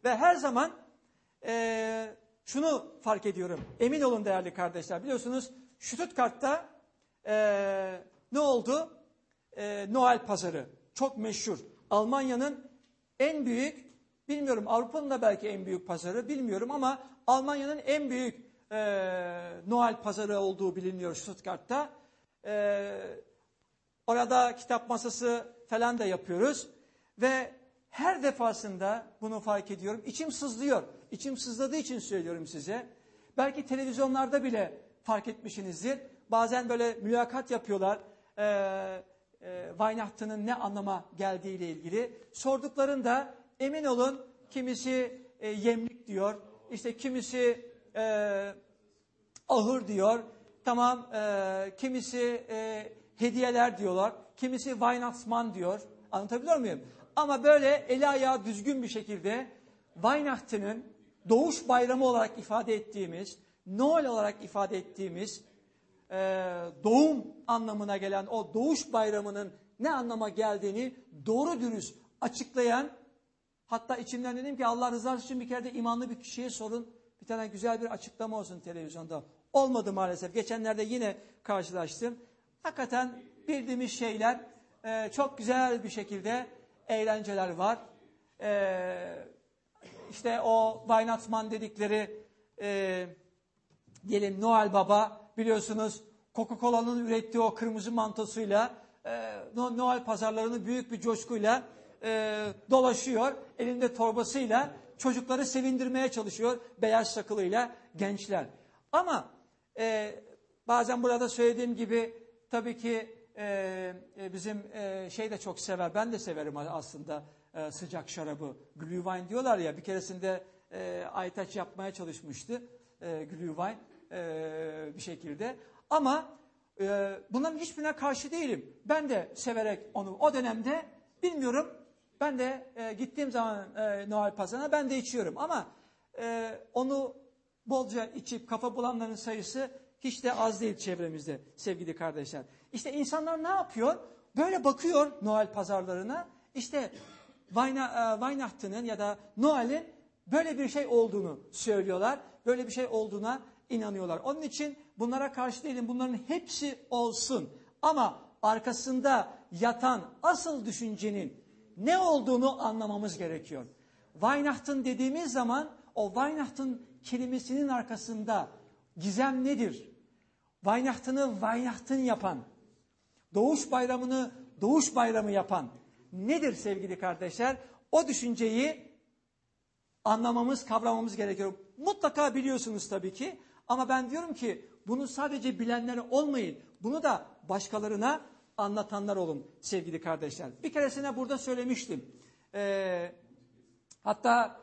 Ve her zaman şunu fark ediyorum. Emin olun değerli kardeşler. Biliyorsunuz Stuttgart'ta ne oldu? Noel pazarı. Çok meşhur. Almanya'nın en büyük, bilmiyorum Avrupa'nın da belki en büyük pazarı bilmiyorum ama Almanya'nın en büyük Noel pazarı olduğu biliniyor Stuttgart'ta. Orada kitap masası falan da yapıyoruz. Ve her defasında bunu fark ediyorum. İçim sızlıyor. İçim sızladığı için söylüyorum size. Belki televizyonlarda bile fark etmişsinizdir. Bazen böyle mülakat yapıyorlar. Weihnachten'ın ne anlama geldiğiyle ilgili. Sorduklarında emin olun kimisi yemlik diyor. İşte kimisi ahır diyor. Tamam kimisi hediyeler diyorlar. Kimisi Weihnachtsmann diyor. Anlatabiliyor muyum? Ama böyle eli ayağı düzgün bir şekilde Weihnachten'ın doğuş bayramı olarak ifade ettiğimiz, Noel olarak ifade ettiğimiz doğum anlamına gelen o doğuş bayramının ne anlama geldiğini doğru dürüst açıklayan, hatta içimden dedim ki Allah rızası için bir kere de imanlı bir kişiye sorun. Bir tane güzel bir açıklama olsun televizyonda. Olmadı maalesef. Geçenlerde yine karşılaştım. Hakikaten bildiğimiz şeyler çok güzel bir şekilde eğlenceler var. İşte o Weihnachtsmann dedikleri diyelim Noel Baba biliyorsunuz Coca-Cola'nın ürettiği o kırmızı mantosuyla Noel pazarlarını büyük bir coşkuyla dolaşıyor. Elinde torbasıyla çocukları sevindirmeye çalışıyor. Beyaz sakalıyla gençler. Ama bazen burada söylediğim gibi tabii ki bizim şey de çok sever. Ben de severim aslında sıcak şarabı. Glühwein diyorlar ya, bir keresinde Aytaç yapmaya çalışmıştı. Glühwein bir şekilde. Ama bunların hiçbirine karşı değilim. Ben de severek onu o dönemde bilmiyorum. Ben de gittiğim zaman Noel pazarına ben de içiyorum. Ama onu bolca içip kafa bulanların sayısı hiç de az değil çevremizde sevgili kardeşler. İşte insanlar ne yapıyor? Böyle bakıyor Noel pazarlarına. İşte Weihnachten'ın ya da Noel'in böyle bir şey olduğunu söylüyorlar. Böyle bir şey olduğuna inanıyorlar. Onun için bunlara karşı değilim. Bunların hepsi olsun. Ama arkasında yatan asıl düşüncenin ne olduğunu anlamamız gerekiyor. Weihnachten dediğimiz zaman o Weihnachten kelimesinin arkasında gizem nedir? Weihnachten'ı Weihnachten yapan, doğuş bayramını doğuş bayramı yapan nedir sevgili kardeşler? O düşünceyi anlamamız, kavramamız gerekiyor. Mutlaka biliyorsunuz tabii ki. Ama ben diyorum ki bunu sadece bilenler olmayın. Bunu da başkalarına anlatanlar olun sevgili kardeşler. Bir keresine burada söylemiştim. Hatta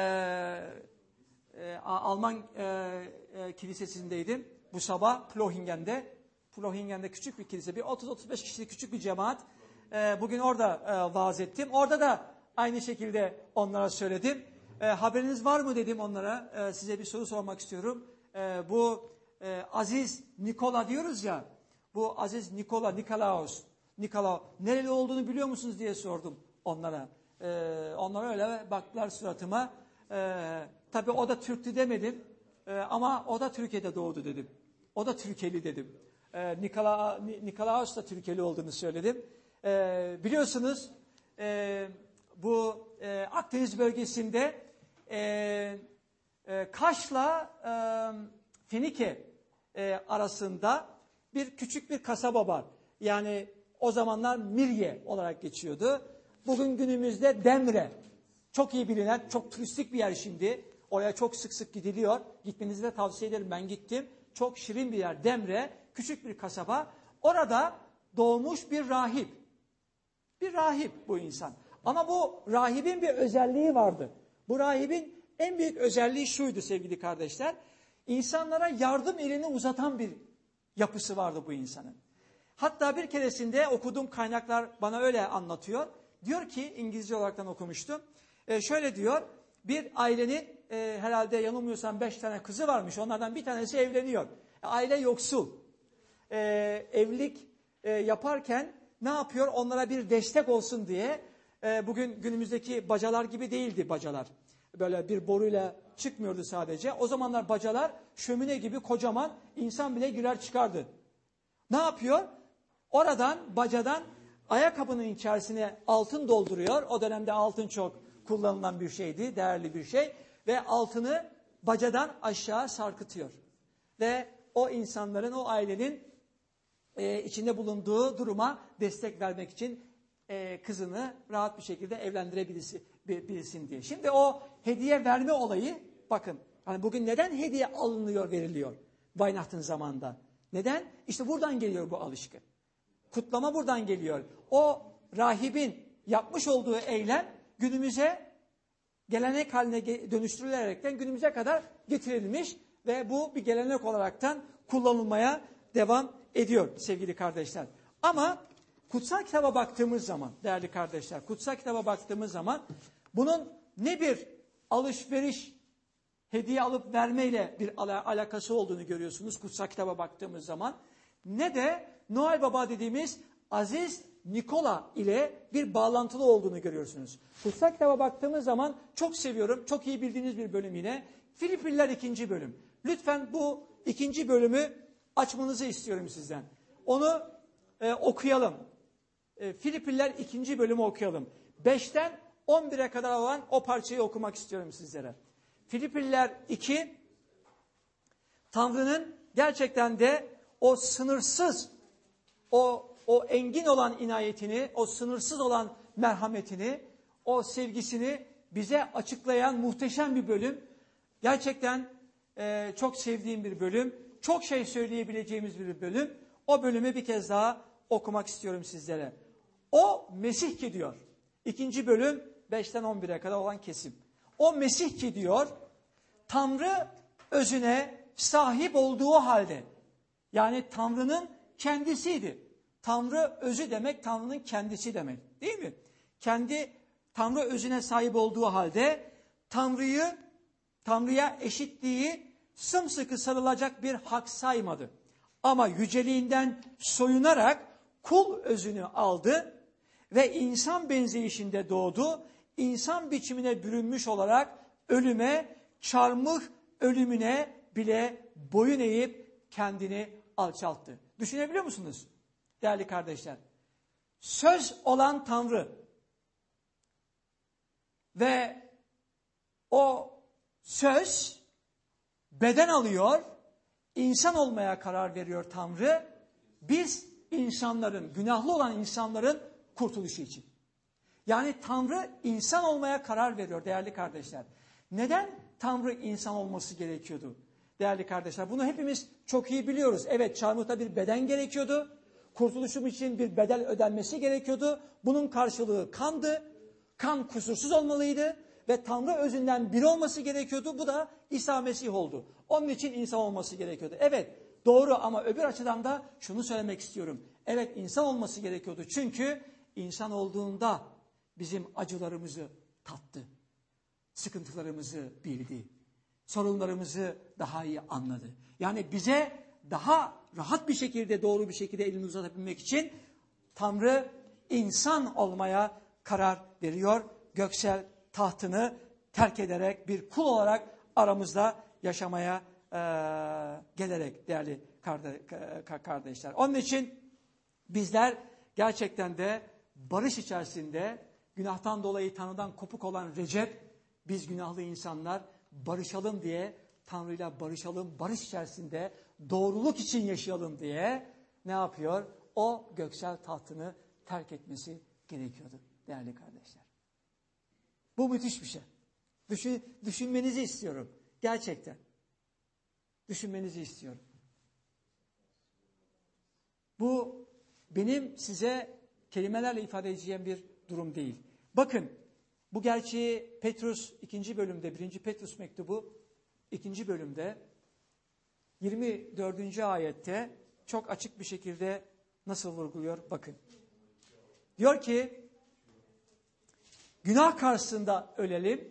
Alman kilisesindeydim. Bu sabah Plohingen'de. Plohingen'de küçük bir kilise. Bir 30-35 kişilik küçük bir cemaat. Bugün orada vaaz ettim. Orada da aynı şekilde onlara söyledim. Haberiniz var mı dedim onlara. Size bir soru sormak istiyorum. Bu Aziz Nikola diyoruz ya. Bu Aziz Nikolaos nereli olduğunu biliyor musunuz diye sordum onlara. Onlar öyle baktılar suratıma. Tabii o da Türktü demedim. Ama o da Türkiye'de doğdu dedim. O da Türkeli dedim. Nikolaos da Türkeli olduğunu söyledim. Biliyorsunuz bu Akdeniz bölgesinde Kaş'la Fenike arasında küçük bir kasaba var. Yani o zamanlar Mirye olarak geçiyordu. Bugün günümüzde Demre. Çok iyi bilinen, çok turistik bir yer şimdi. Oraya çok sık sık gidiliyor. Gitmenizi de tavsiye ederim. Ben gittim. Çok şirin bir yer. Demre, küçük bir kasaba. Orada doğmuş bir rahip. Bir rahip bu insan. Ama bu rahibin bir özelliği vardı. Bu rahibin en büyük özelliği şuydu sevgili kardeşler. İnsanlara yardım elini uzatan bir yapısı vardı bu insanın. Hatta bir keresinde okuduğum kaynaklar bana öyle anlatıyor. Diyor ki, İngilizce olaraktan okumuştum. Şöyle diyor, bir ailenin herhalde yanılmıyorsam 5 tane kızı varmış. Onlardan bir tanesi evleniyor. Aile yoksul. Evlilik yaparken ne yapıyor? Onlara bir destek olsun diye, bugün günümüzdeki bacalar gibi değildi bacalar. böyle bir boruyla çıkmıyordu sadece. O zamanlar bacalar şömine gibi kocaman, insan bile girer çıkardı. Ne yapıyor? Oradan, bacadan ayakkabının içerisine altın dolduruyor. O dönemde altın çok kullanılan bir şeydi, değerli bir şey. Ve altını bacadan aşağı sarkıtıyor. Ve o insanların, o ailenin içinde bulunduğu duruma destek vermek için kızını rahat bir şekilde evlendirebilsin diye. Şimdi o hediye verme olayı, bakın hani bugün neden hediye alınıyor, veriliyor Weihnachten zamanında? Neden? İşte buradan geliyor bu alışkı. Kutlama buradan geliyor. O rahibin yapmış olduğu eylem günümüze gelenek haline dönüştürülerekten günümüze kadar getirilmiş ve bu bir gelenek olaraktan kullanılmaya devam ediyor sevgili kardeşler. Ama kutsal kitaba baktığımız zaman değerli kardeşler, kutsal kitaba baktığımız zaman bunun ne bir alışveriş, hediye alıp vermeyle bir alakası olduğunu görüyorsunuz kutsal kitaba baktığımız zaman. Ne de Noel Baba dediğimiz Aziz Nikola ile bir bağlantılı olduğunu görüyorsunuz. Kutsal kitaba baktığımız zaman çok seviyorum, çok iyi bildiğiniz bir bölüm yine. Filipliler 2. bölüm. Lütfen bu 2. bölümü açmanızı istiyorum sizden. Onu okuyalım. Filipliler 2. bölümü okuyalım. 5'ten 11'e kadar olan o parçayı okumak istiyorum sizlere. Filipliler 2, Tanrı'nın gerçekten de o sınırsız, o engin olan inayetini, o sınırsız olan merhametini, o sevgisini bize açıklayan muhteşem bir bölüm. Gerçekten çok sevdiğim bir bölüm. Çok şey söyleyebileceğimiz bir bölüm. O bölümü bir kez daha okumak istiyorum sizlere. O Mesih ki diyor. 2. bölüm 5'ten 11'e kadar olan kesim. O Mesih ki diyor, Tanrı özüne sahip olduğu halde, yani Tanrı'nın kendisiydi. Tanrı özü demek, Tanrı'nın kendisi demek. Değil mi? Kendi Tanrı özüne sahip olduğu halde Tanrı'ya eşitliği sımsıkı sarılacak bir hak saymadı. Ama yüceliğinden soyunarak kul özünü aldı ve insan benzeyişinde doğdu. İnsan biçimine bürünmüş olarak ölüme, çarmıh ölümüne bile boyun eğip kendini alçalttı. Düşünebiliyor musunuz değerli kardeşler? Söz olan Tanrı ve o söz beden alıyor, insan olmaya karar veriyor Tanrı. Biz insanların, günahlı olan insanların kurtuluşu için. Yani Tanrı insan olmaya karar veriyor değerli kardeşler. Neden Tanrı insan olması gerekiyordu değerli kardeşler? Bunu hepimiz çok iyi biliyoruz. Evet, çarmıhta bir beden gerekiyordu. Kurtuluşum için bir bedel ödenmesi gerekiyordu. Bunun karşılığı kandı. Kan kusursuz olmalıydı ve Tanrı özünden biri olması gerekiyordu. Bu da İsa Mesih oldu. Onun için insan olması gerekiyordu. Evet, doğru, ama öbür açıdan da şunu söylemek istiyorum. Evet, insan olması gerekiyordu. Çünkü insan olduğunda bizim acılarımızı tattı. Sıkıntılarımızı bildi. Sorunlarımızı daha iyi anladı. Yani bize daha rahat bir şekilde, doğru bir şekilde elini uzatabilmek için Tanrı insan olmaya karar veriyor. Göksel tahtını terk ederek bir kul olarak aramızda yaşamaya gelerek değerli kardeşler. Onun için bizler gerçekten de barış içerisinde, günahtan dolayı Tanrı'dan kopuk olan Recep, biz günahlı insanlar barışalım diye, Tanrı'yla barışalım, barış içerisinde doğruluk için yaşayalım diye ne yapıyor? O göksel tahtını terk etmesi gerekiyordu değerli kardeşler. Bu müthiş bir şey. Düşünmenizi istiyorum. Gerçekten. Düşünmenizi istiyorum. Bu benim size kelimelerle ifade edeceğim bir durum değil. Bakın, bu gerçeği Petrus 2. bölümde, 1. Petrus mektubu 2. bölümde 24. ayette çok açık bir şekilde nasıl vurguluyor? Bakın. Diyor ki, günah karşısında ölelim,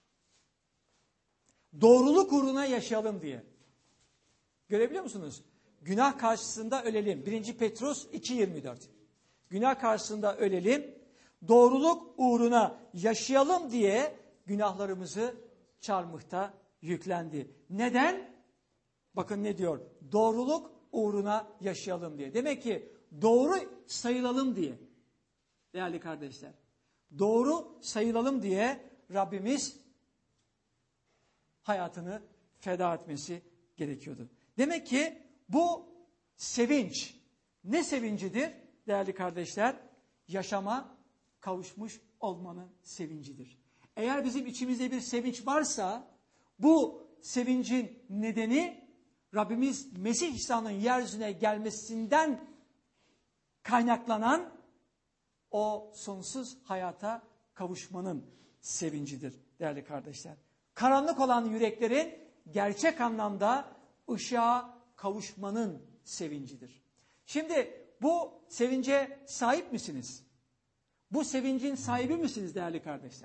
doğruluk uğruna yaşayalım diye. Görebiliyor musunuz? Günah karşısında ölelim. 1. Petrus 2.24. Günah karşısında ölelim, doğruluk uğruna yaşayalım diye günahlarımızı çarmıhta yüklendi. Neden? Bakın ne diyor? Doğruluk uğruna yaşayalım diye. Demek ki doğru sayılalım diye. Değerli kardeşler. Doğru sayılalım diye Rabbimiz hayatını feda etmesi gerekiyordu. Demek ki bu sevinç ne sevincidir değerli kardeşler? Yaşama kavuşmuş olmanın sevincidir. Eğer bizim içimizde bir sevinç varsa bu sevincin nedeni Rabbimiz Mesih İsa'nın yeryüzüne gelmesinden kaynaklanan o sonsuz hayata kavuşmanın sevincidir değerli kardeşler. Karanlık olan yüreklerin gerçek anlamda ışığa kavuşmanın sevincidir. Şimdi bu sevince sahip misiniz? Bu sevincin sahibi misiniz değerli kardeşler?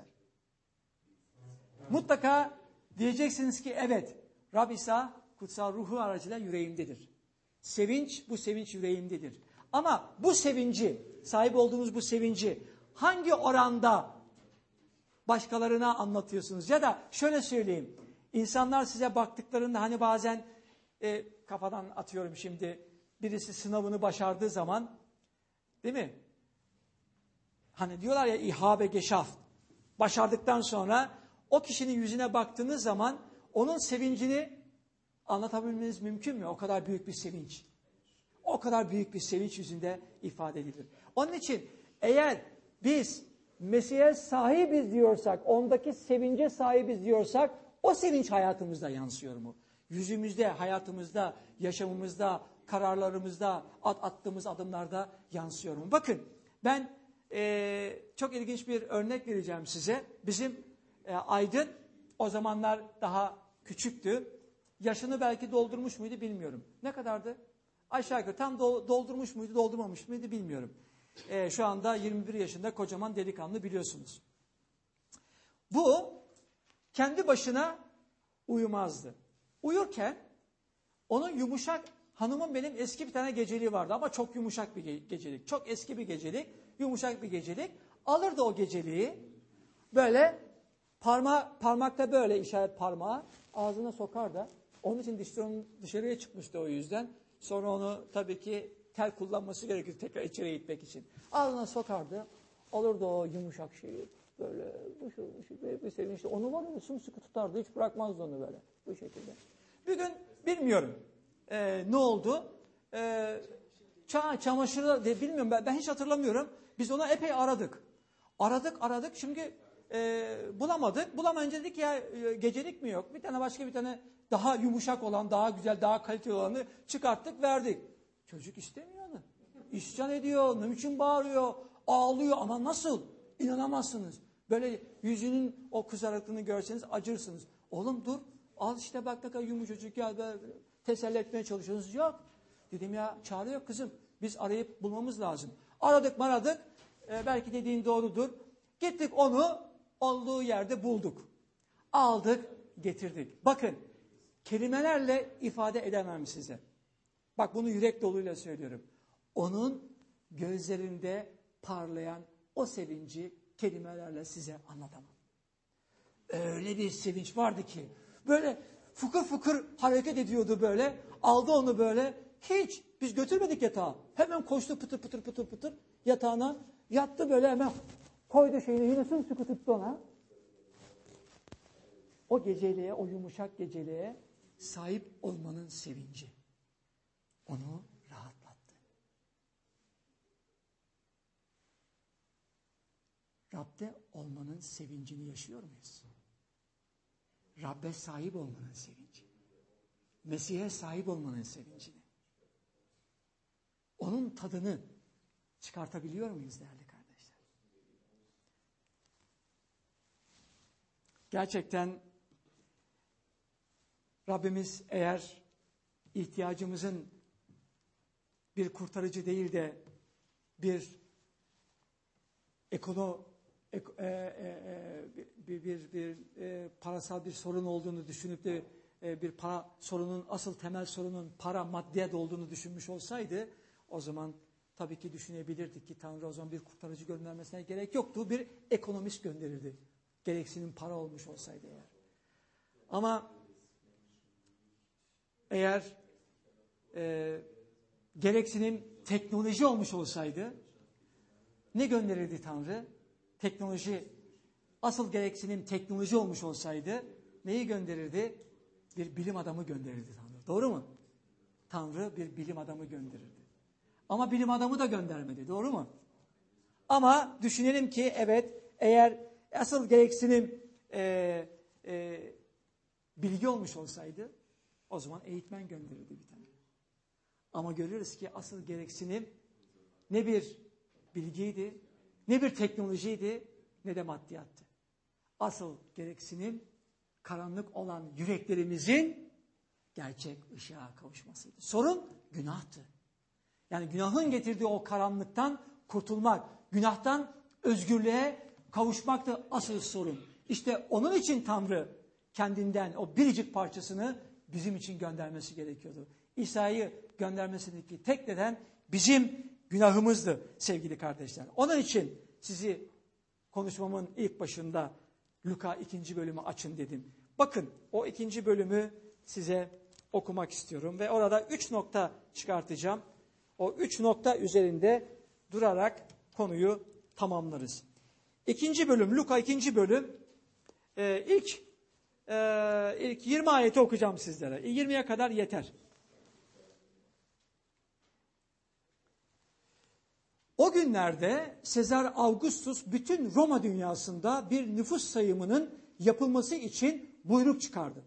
Mutlaka diyeceksiniz ki evet, Rab İsa kutsal ruhu aracıyla yüreğimdedir. Bu sevinç yüreğimdedir. Ama bu sevinci, sahip olduğunuz bu sevinci hangi oranda başkalarına anlatıyorsunuz? Ya da şöyle söyleyeyim, insanlar size baktıklarında hani bazen kafadan atıyorum şimdi, birisi sınavını başardığı zaman, değil mi? Hani diyorlar ya İHA ve Geschafft. Başardıktan sonra o kişinin yüzüne baktığınız zaman onun sevincini anlatabilmeniz mümkün mü? O kadar büyük bir sevinç. O kadar büyük bir sevinç yüzünde ifade edilir. Onun için eğer biz Mesih'e sahibiz diyorsak, ondaki sevince sahibiz diyorsak, o sevinç hayatımızda yansıyor mu? Yüzümüzde, hayatımızda, yaşamımızda, kararlarımızda, attığımız adımlarda yansıyor mu? Bakın ben çok ilginç bir örnek vereceğim size. Bizim Aydın o zamanlar daha küçüktü. Yaşını belki doldurmuş muydu bilmiyorum. Ne kadardı? Aşağı yukarı tam doldurmuş muydu, doldurmamış mıydı bilmiyorum. Şu anda 21 yaşında kocaman delikanlı biliyorsunuz. Bu kendi başına uyumazdı. Uyurken onun yumuşak, hanımın benim eski bir tane geceliği vardı ama çok yumuşak bir gecelik. Çok eski bir gecelik, yumuşak bir gecelik. Alırdı o geceliği böyle parmakta böyle işaret parmağı ağzına sokar da. Onun için dışarıya çıkmıştı o yüzden. Sonra onu tabii ki tel kullanması gerekir tekrar içeriye itmek için. Ağzına sokardı. Alırdı o yumuşak şeyi. Böyle bir sevinçle. Onu var ya sımsıkı tutardı. Hiç bırakmazdı onu böyle. Bu şekilde. Bir gün bilmiyorum ne oldu. Çamaşırı bilmiyorum ben hiç hatırlamıyorum. Biz ona epey aradık. Aradık. Şimdi bulamadık. Bulamayınca dedik ya gecelik mi yok? Başka bir tane daha yumuşak olan, daha güzel, daha kaliteli olanı çıkarttık, verdik. Çocuk istemiyor onu. İsyan ediyor, ne biçim bağırıyor, ağlıyor ama nasıl? İnanamazsınız. Böyle yüzünün o kızarıklığını görseniz acırsınız. Oğlum dur, al işte bak ne kadar yumuşacık ya, teselli etmeye çalışıyorsunuz. Yok. Dedim ya çağırıyor kızım. Biz arayıp bulmamız lazım. Aradık, belki dediğin doğrudur. Gittik onu olduğu yerde bulduk. Aldık, getirdik. Bakın, kelimelerle ifade edemem size. Bak bunu yürek doluyla söylüyorum. Onun gözlerinde parlayan o sevinci kelimelerle size anlatamam. Öyle bir sevinç vardı ki böyle fıkır fıkır hareket ediyordu böyle. Aldı onu böyle. Hiç biz götürmedik yatağa. Hemen koştu pıtır yatağına. Yattı böyle hemen koydu şeyini yine sımsıkı tuttu ona. O geceliğe, o yumuşak geceliğe sahip olmanın sevinci onu rahatlattı. Rab'de olmanın sevincini yaşıyor muyuz? Rab'be sahip olmanın sevinci. Mesih'e sahip olmanın sevincini. Onun tadını çıkartabiliyor muyuz değerli kardeşler? Gerçekten Rabbimiz eğer ihtiyacımızın bir kurtarıcı değil de bir parasal bir sorun olduğunu düşünüp de bir para sorunun, asıl temel sorunun para, maddiyat olduğunu düşünmüş olsaydı o zaman tabii ki düşünebilirdik ki Tanrı o zaman bir kurtarıcı göndermesine gerek yoktu. Bir ekonomist gönderirdi. Gereksinim para olmuş olsaydı eğer. Ama eğer gereksinim teknoloji olmuş olsaydı ne gönderirdi Tanrı? Asıl gereksinim teknoloji olmuş olsaydı neyi gönderirdi? Bir bilim adamı gönderirdi Tanrı. Doğru mu? Tanrı bir bilim adamı gönderirdi. Ama bilim adamı da göndermedi. Doğru mu? Ama düşünelim ki evet, eğer asıl gereksinim bilgi olmuş olsaydı o zaman eğitmen gönderirdi bir tane. Ama görüyoruz ki asıl gereksinim ne bir bilgiydi, ne bir teknolojiydi, ne de maddiyattı. Asıl gereksinim karanlık olan yüreklerimizin gerçek ışığa kavuşmasıydı. Sorun günahtı. Yani günahın getirdiği o karanlıktan kurtulmak, günahtan özgürlüğe kavuşmaktı asıl sorun. İşte onun için Tanrı kendinden o biricik parçasını bizim için göndermesi gerekiyordu. İsa'yı göndermesindeki tek neden bizim günahımızdı sevgili kardeşler. Onun için sizi konuşmamın ilk başında Luka 2. bölümü açın dedim. Bakın o 2. bölümü size okumak istiyorum ve orada 3 nokta çıkartacağım. O 3 nokta üzerinde durarak konuyu tamamlarız. 2. bölüm, Luka 2. bölüm, ilk 20 ayeti okuyacağım sizlere. 20'ye kadar yeter. O günlerde Sezar Augustus bütün Roma dünyasında bir nüfus sayımının yapılması için buyruk çıkardı.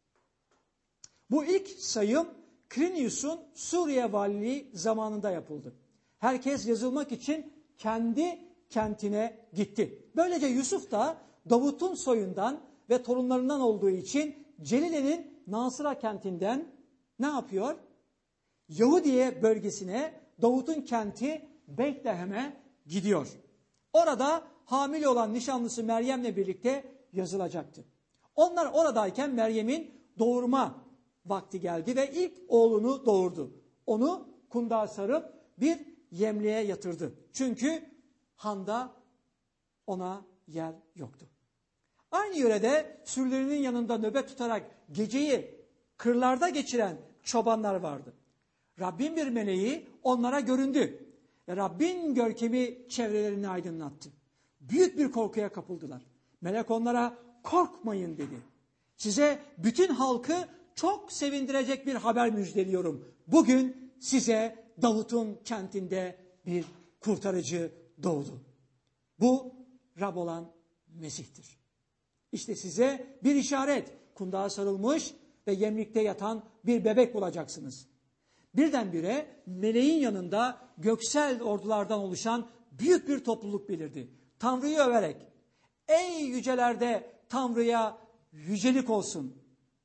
Bu ilk sayım Quirinius'un Suriye valiliği zamanında yapıldı. Herkes yazılmak için kendi kentine gitti. Böylece Yusuf da Davut'un soyundan ve torunlarından olduğu için Celile'nin Nasıra kentinden ne yapıyor? Yahudiye bölgesine, Davut'un kenti Beytlehem'e gidiyor. Orada hamile olan nişanlısı Meryem'le birlikte yazılacaktı. Onlar oradayken Meryem'in doğurma vakti geldi ve ilk oğlunu doğurdu. Onu kundağa sarıp bir yemliğe yatırdı. Çünkü handa ona yer yoktu. Aynı yörede sürülerinin yanında nöbet tutarak geceyi kırlarda geçiren çobanlar vardı. Rabbin bir meleği onlara göründü. Ve Rabbin görkemi çevrelerini aydınlattı. Büyük bir korkuya kapıldılar. Melek onlara korkmayın dedi. Size bütün halkı çok sevindirecek bir haber müjdeliyorum. Bugün size Davut'un kentinde bir kurtarıcı doğdu. Bu Rab olan Mesih'tir. İşte size bir işaret, kundağa sarılmış ve yemlikte yatan bir bebek bulacaksınız. Birdenbire meleğin yanında göksel ordulardan oluşan büyük bir topluluk belirdi. Tanrı'yı överek, ey yücelerde Tanrı'ya yücelik olsun.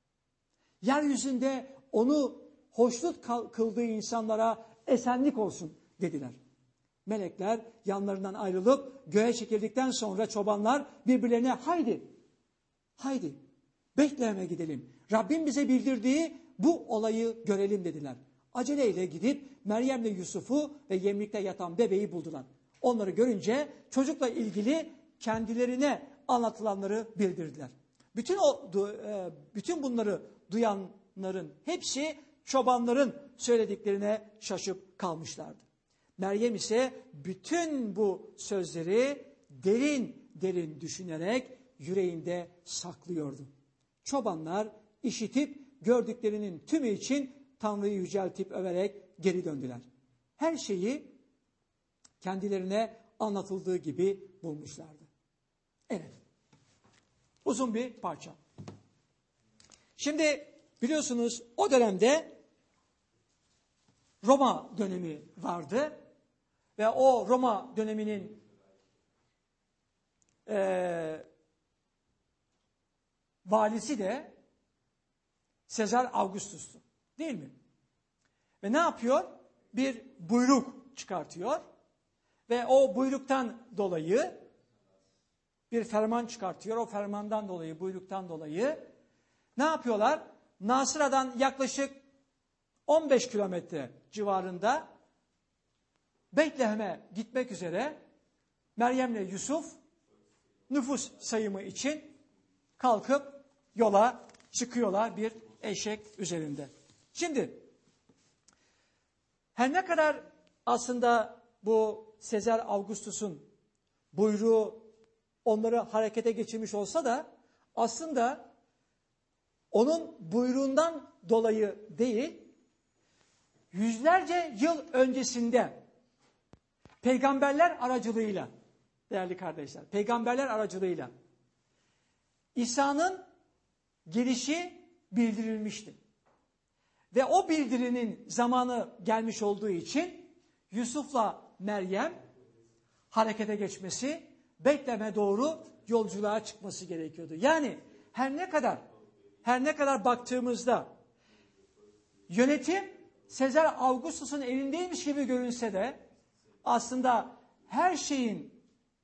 Yeryüzünde onu hoşnut kıldığı insanlara esenlik olsun dediler. Melekler yanlarından ayrılıp göğe çekildikten sonra çobanlar birbirlerine haydi Betlehem'e gidelim. Rabbim bize bildirdiği bu olayı görelim dediler. Aceleyle gidip Meryem'le Yusuf'u ve yemlikte yatan bebeği buldular. Onları görünce çocukla ilgili kendilerine anlatılanları bildirdiler. Bütün bunları duyanların hepsi çobanların söylediklerine şaşıp kalmışlardı. Meryem ise bütün bu sözleri derin derin düşünerek yüreğinde saklıyordu. Çobanlar işitip gördüklerinin tümü için Tanrı'yı yüceltip överek geri döndüler. Her şeyi kendilerine anlatıldığı gibi bulmuşlardı. Evet. Uzun bir parça. Şimdi biliyorsunuz o dönemde Roma dönemi vardı ve o Roma döneminin valisi de Sezar Augustus'tu. Değil mi? Ve ne yapıyor? Bir buyruk çıkartıyor ve o buyruktan dolayı bir ferman çıkartıyor. O fermandan dolayı, buyruktan dolayı ne yapıyorlar? Nasıra'dan yaklaşık 15 kilometre civarında Beytlehem'e gitmek üzere Meryem'le Yusuf nüfus sayımı için kalkıp yola çıkıyorlar bir eşek üzerinde. Şimdi her ne kadar aslında bu Sezar Augustus'un buyruğu onları harekete geçirmiş olsa da aslında onun buyruğundan dolayı değil, yüzlerce yıl öncesinde peygamberler aracılığıyla, değerli kardeşler, peygamberler aracılığıyla İsa'nın gelişi bildirilmişti. Ve o bildirinin zamanı gelmiş olduğu için Yusuf'la Meryem harekete geçmesi, Betlem'e doğru yolculuğa çıkması gerekiyordu. Yani her ne kadar baktığımızda yönetim Sezar Augustus'un elindeymiş gibi görünse de aslında her şeyin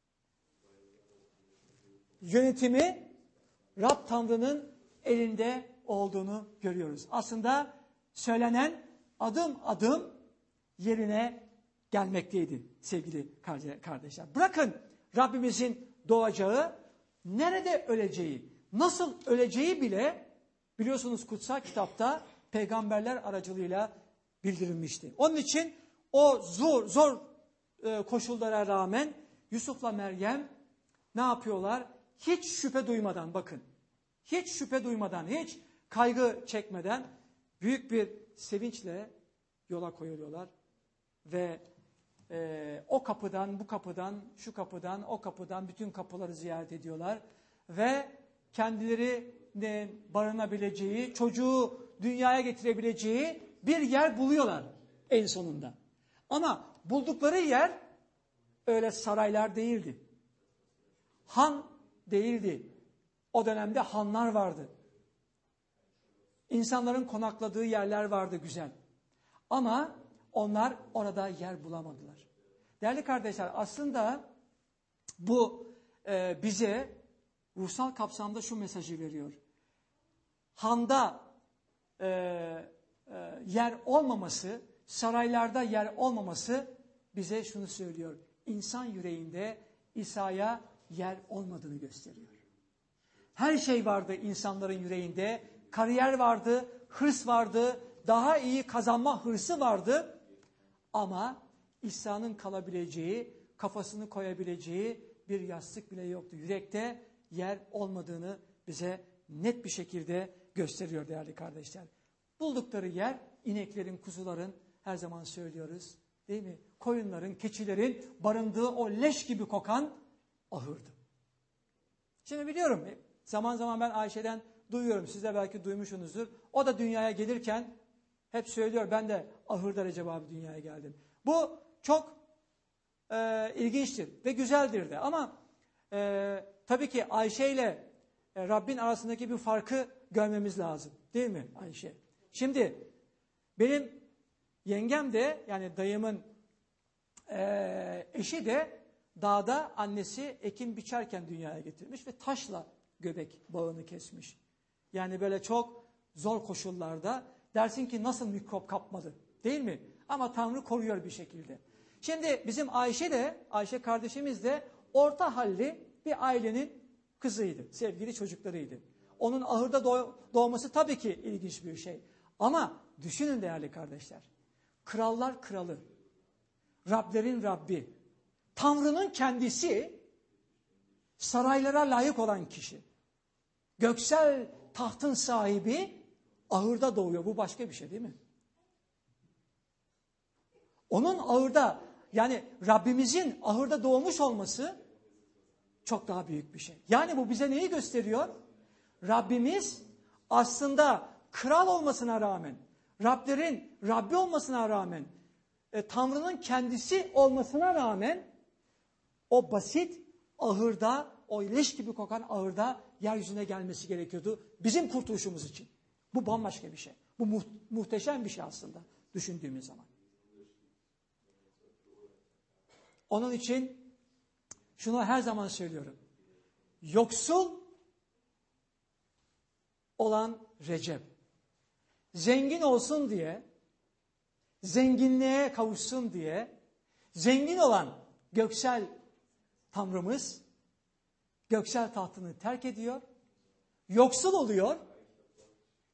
yönetimi Rab Tanrı'nın elinde olduğunu görüyoruz. Aslında söylenen adım adım yerine gelmekteydi sevgili kardeşler. Bırakın Rabbimizin doğacağı, nerede öleceği, nasıl öleceği bile biliyorsunuz kutsal kitapta peygamberler aracılığıyla bildirilmişti. Onun için o zor koşullara rağmen Yusuf'la Meryem ne yapıyorlar? Hiç şüphe duymadan, bakın, hiç şüphe duymadan, hiç kaygı çekmeden büyük bir sevinçle yola koyuluyorlar ve o kapıdan, bu kapıdan, şu kapıdan, o kapıdan bütün kapıları ziyaret ediyorlar ve kendilerinin barınabileceği, çocuğu dünyaya getirebileceği bir yer buluyorlar en sonunda. Ama buldukları yer öyle saraylar değildi. Han değildi. O dönemde hanlar vardı. İnsanların konakladığı yerler vardı güzel. Ama onlar orada yer bulamadılar. Değerli kardeşler, aslında bu bize ruhsal kapsamda şu mesajı veriyor. Handa yer olmaması, saraylarda yer olmaması bize şunu söylüyor. İnsan yüreğinde İsa'ya yer olmadığını gösteriyor. Her şey vardı insanların yüreğinde. Kariyer vardı, hırs vardı, daha iyi kazanma hırsı vardı. Ama İsa'nın kalabileceği, kafasını koyabileceği bir yastık bile yoktu. Yürekte yer olmadığını bize net bir şekilde gösteriyor değerli kardeşler. Buldukları yer ineklerin, kuzuların, her zaman söylüyoruz değil mi? Koyunların, keçilerin barındığı o leş gibi kokan ahırdı. Şimdi biliyorum zaman zaman ben Ayşe'den duyuyorum. Siz de belki duymuşsunuzdur. O da dünyaya gelirken hep söylüyor, ben de ahırda Recep abi dünyaya geldim. Bu çok ilginçtir ve güzeldir de. Ama tabii ki Ayşe ile Rabbin arasındaki bir farkı görmemiz lazım. Değil mi Ayşe? Şimdi benim yengem de, yani dayımın eşi de dağda annesi ekin biçerken dünyaya getirmiş ve taşla göbek bağını kesmiş. Yani böyle çok zor koşullarda dersin ki nasıl mikrop kapmadı, değil mi? Ama Tanrı koruyor bir şekilde. Şimdi bizim Ayşe kardeşimiz de orta halli bir ailenin kızıydı, sevgili çocuklarıydı. Onun ahırda doğması tabii ki ilginç bir şey. Ama düşünün değerli kardeşler, krallar kralı, Rablerin Rabbi, Tanrı'nın kendisi, saraylara layık olan kişi, göksel tahtın sahibi ahırda doğuyor. Bu başka bir şey değil mi? Onun ahırda, yani Rabbimizin ahırda doğmuş olması çok daha büyük bir şey. Yani bu bize neyi gösteriyor? Rabbimiz aslında kral olmasına rağmen, Rablerin Rabbi olmasına rağmen, Tanrı'nın kendisi olmasına rağmen o basit ahırda, o leş gibi kokan ahırda yeryüzüne gelmesi gerekiyordu bizim kurtuluşumuz için. Bu bambaşka bir şey. Bu muhteşem bir şey aslında düşündüğümüz zaman. Onun için şunu her zaman söylüyorum. Yoksul olan Recep, zengin olsun diye, zenginliğe kavuşsun diye, zengin olan göksel Tanrımız göksel tahtını terk ediyor, yoksul oluyor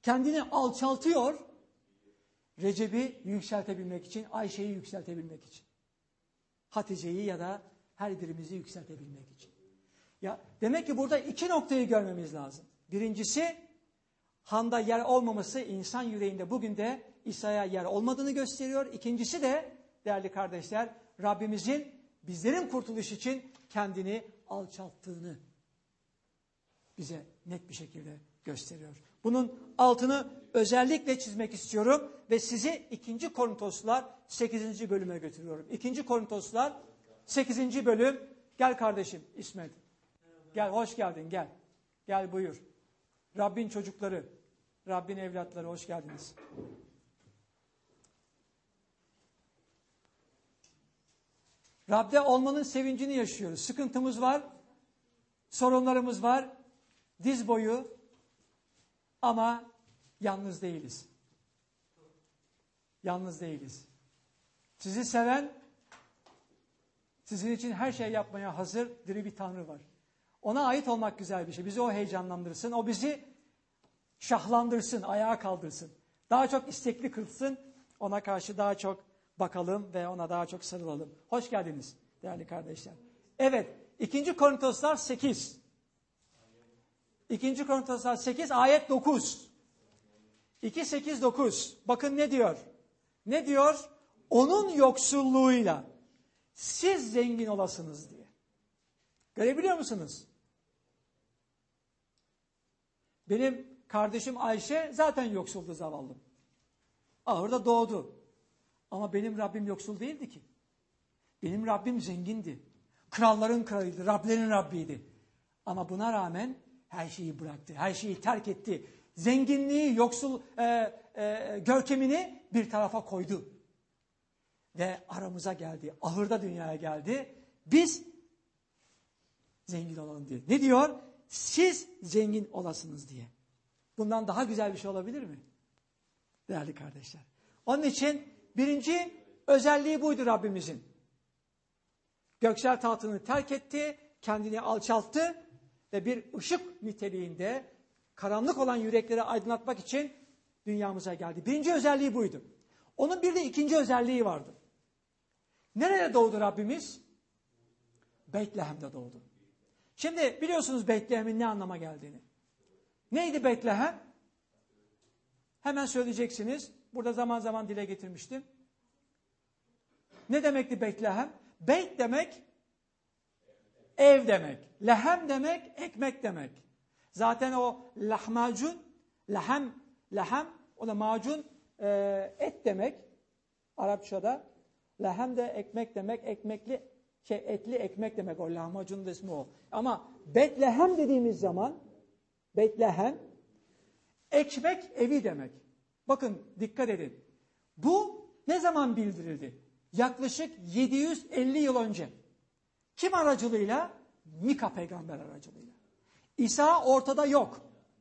Kendini alçaltıyor. Recep'i yükseltebilmek için, Ayşe'yi yükseltebilmek için. Hatice'yi ya da her birimizi yükseltebilmek için. Ya demek ki burada iki noktayı görmemiz lazım. Birincisi, Han'da yer olmaması insan yüreğinde bugün de İsa'ya yer olmadığını gösteriyor. İkincisi de değerli kardeşler, Rabbimizin bizlerin kurtuluş için kendini alçalttığını bize net bir şekilde gösteriyor. Bunun altını özellikle çizmek istiyorum ve sizi 2. Korintoslar 8. bölüme götürüyorum. 2. Korintoslar 8. bölüm. Gel kardeşim İsmet. Gel, hoş geldin, gel. Gel buyur. Rabbin çocukları, Rabbin evlatları, hoş geldiniz. Rab'de olmanın sevincini yaşıyoruz. Sıkıntımız var, sorunlarımız var, diz boyu ama yalnız değiliz. Yalnız değiliz. Sizi seven, sizin için her şey yapmaya hazır diri bir Tanrı var. Ona ait olmak güzel bir şey. Bizi o heyecanlandırsın, o bizi şahlandırsın, ayağa kaldırsın. Daha çok istekli kılsın, ona karşı daha çok bakalım ve ona daha çok sarılalım. Hoş geldiniz değerli kardeşler. Evet, 2. Korintoslar 8. 2. Korintoslar 8 ayet 9. 2-8-9. Bakın ne diyor? Ne diyor? Onun yoksulluğuyla siz zengin olasınız diye. Görebiliyor musunuz? Benim kardeşim Ayşe zaten yoksuldu, zavallım. Ahırda doğdu. Ama benim Rabbim yoksul değildi ki. Benim Rabbim zengindi. Kralların kralıydı, Rablerin Rabbiydi. Ama buna rağmen her şeyi bıraktı, her şeyi terk etti. Zenginliği, görkemini bir tarafa koydu. Ve aramıza geldi, ahırda dünyaya geldi. Biz zengin olalım diye. Ne diyor? Siz zengin olasınız diye. Bundan daha güzel bir şey olabilir mi? Değerli kardeşler. Onun için birinci özelliği buydu Rabbimizin. Göksel tahtını terk etti, kendini alçalttı ve bir ışık niteliğinde karanlık olan yürekleri aydınlatmak için dünyamıza geldi. Birinci özelliği buydu. Onun bir de ikinci özelliği vardı. Nerede doğdu Rabbimiz? Betlehem'de doğdu. Şimdi biliyorsunuz Betlehem'in ne anlama geldiğini. Neydi Betlehem? Hemen söyleyeceksiniz. Burada zaman zaman dile getirmiştim. Ne demekti Betlehem? Beyt demek ev demek. Lehem demek ekmek demek. Zaten o lahmacun, lehem o da macun et demek Arapçada. Lehem de ekmek demek, etli ekmek demek, o lahmacunun ismi o. Ama Betlehem dediğimiz zaman Betlehem ekmek evi demek. Bakın dikkat edin. Bu ne zaman bildirildi? Yaklaşık 750 yıl önce. Kim aracılığıyla? Mika peygamber aracılığıyla. İsa ortada yok.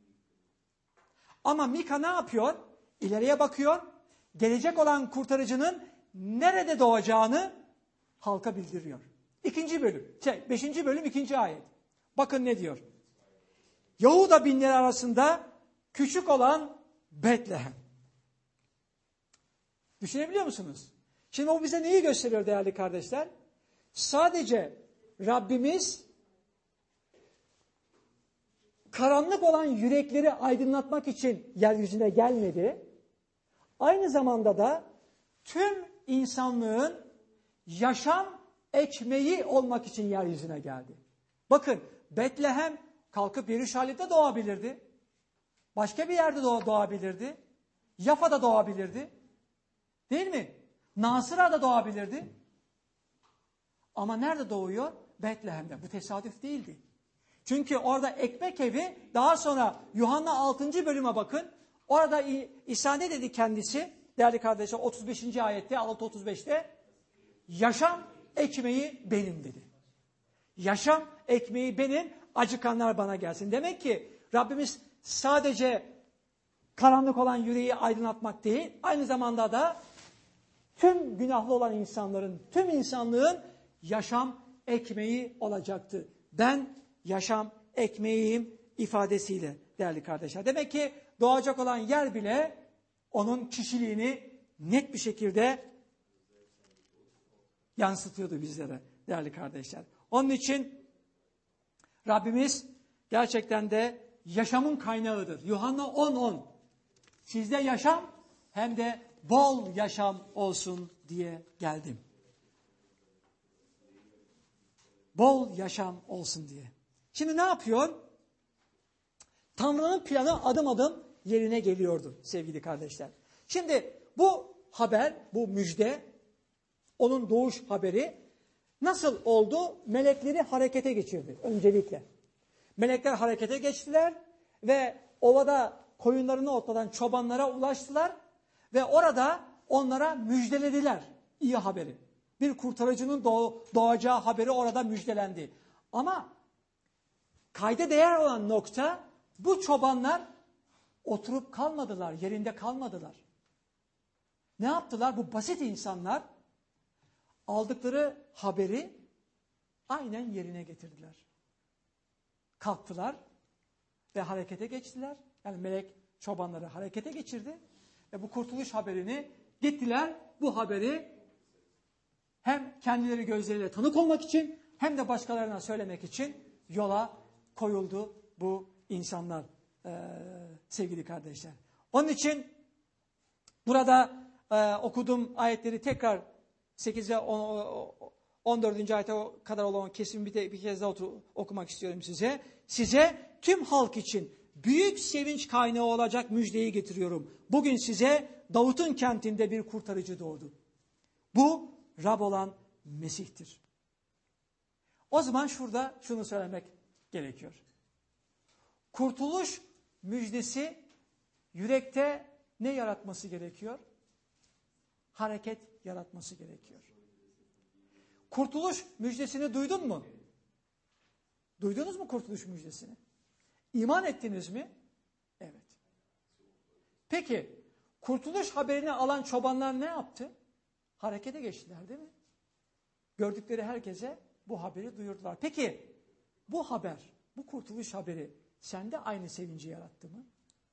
Ama Mika ne yapıyor? İleriye bakıyor. Gelecek olan kurtarıcının nerede doğacağını halka bildiriyor. 5. bölüm 2. ayet. Bakın ne diyor? Yahuda binleri arasında küçük olan Betlehem. Düşünebiliyor musunuz? Şimdi o bize neyi gösteriyor değerli kardeşler? Sadece Rabbimiz karanlık olan yürekleri aydınlatmak için yeryüzüne gelmedi. Aynı zamanda da tüm insanlığın yaşam ekmeği olmak için yeryüzüne geldi. Bakın Betlehem kalkıp Yeruşalim'de doğabilirdi. Başka bir yerde doğabilirdi. Yafa'da doğabilirdi. Değil mi? Nasıra'da doğabilirdi. Ama nerede doğuyor? Betlehem'de. Bu tesadüf değildi. Çünkü orada ekmek evi, daha sonra Yuhanna 6. bölüme bakın. Orada İsa ne dedi kendisi? Değerli kardeşler 35. ayette, 6-35'te yaşam ekmeği benim dedi. Yaşam ekmeği benim, acıkanlar bana gelsin. Demek ki Rabbimiz sadece karanlık olan yüreği aydınlatmak değil, aynı zamanda da tüm günahlı olan insanların, tüm insanlığın yaşam ekmeği olacaktı. Ben yaşam ekmeğiyim ifadesiyle değerli kardeşler. Demek ki doğacak olan yer bile onun kişiliğini net bir şekilde yansıtıyordu bizlere değerli kardeşler. Onun için Rabbimiz gerçekten de yaşamın kaynağıdır. Yuhanna 10:10. Sizde yaşam hem de bol yaşam olsun diye geldim. Bol yaşam olsun diye. Şimdi ne yapıyor? Tanrı'nın planı adım adım yerine geliyordu sevgili kardeşler. Şimdi bu haber, bu müjde, onun doğuş haberi nasıl oldu? Melekleri harekete geçirdi öncelikle. Melekler harekete geçtiler ve ovada koyunlarını otlatan çobanlara ulaştılar ve orada onlara müjdelediler iyi haberi. Bir kurtarıcının doğacağı haberi orada müjdelendi. Ama kayda değer olan nokta, bu çobanlar oturup kalmadılar, yerinde kalmadılar. Ne yaptılar? Bu basit insanlar aldıkları haberi aynen yerine getirdiler. Kalktılar ve harekete geçtiler. Yani melek çobanları harekete geçirdi ve bu kurtuluş haberini gittiler. Bu haberi hem kendileri gözleriyle tanık olmak için hem de başkalarına söylemek için yola koyuldu bu insanlar sevgili kardeşler. Onun için burada okuduğum ayetleri tekrar 8 ve 14. ayete kadar olan kesimi bir kez daha okumak istiyorum size. Size tüm halk için büyük sevinç kaynağı olacak müjdeyi getiriyorum. Bugün size Davut'un kentinde bir kurtarıcı doğdu. Bu Rab olan Mesih'tir. O zaman şurada şunu söylemek gerekiyor. Kurtuluş müjdesi yürekte ne yaratması gerekiyor? Hareket yaratması gerekiyor. Kurtuluş müjdesini duydun mu? Duydunuz mu kurtuluş müjdesini? İman ettiniz mi? Evet. Peki kurtuluş haberini alan çobanlar ne yaptı? Harekete geçtiler değil mi? Gördükleri herkese bu haberi duyurdular. Peki bu haber, bu kurtuluş haberi sende aynı sevinci yarattı mı?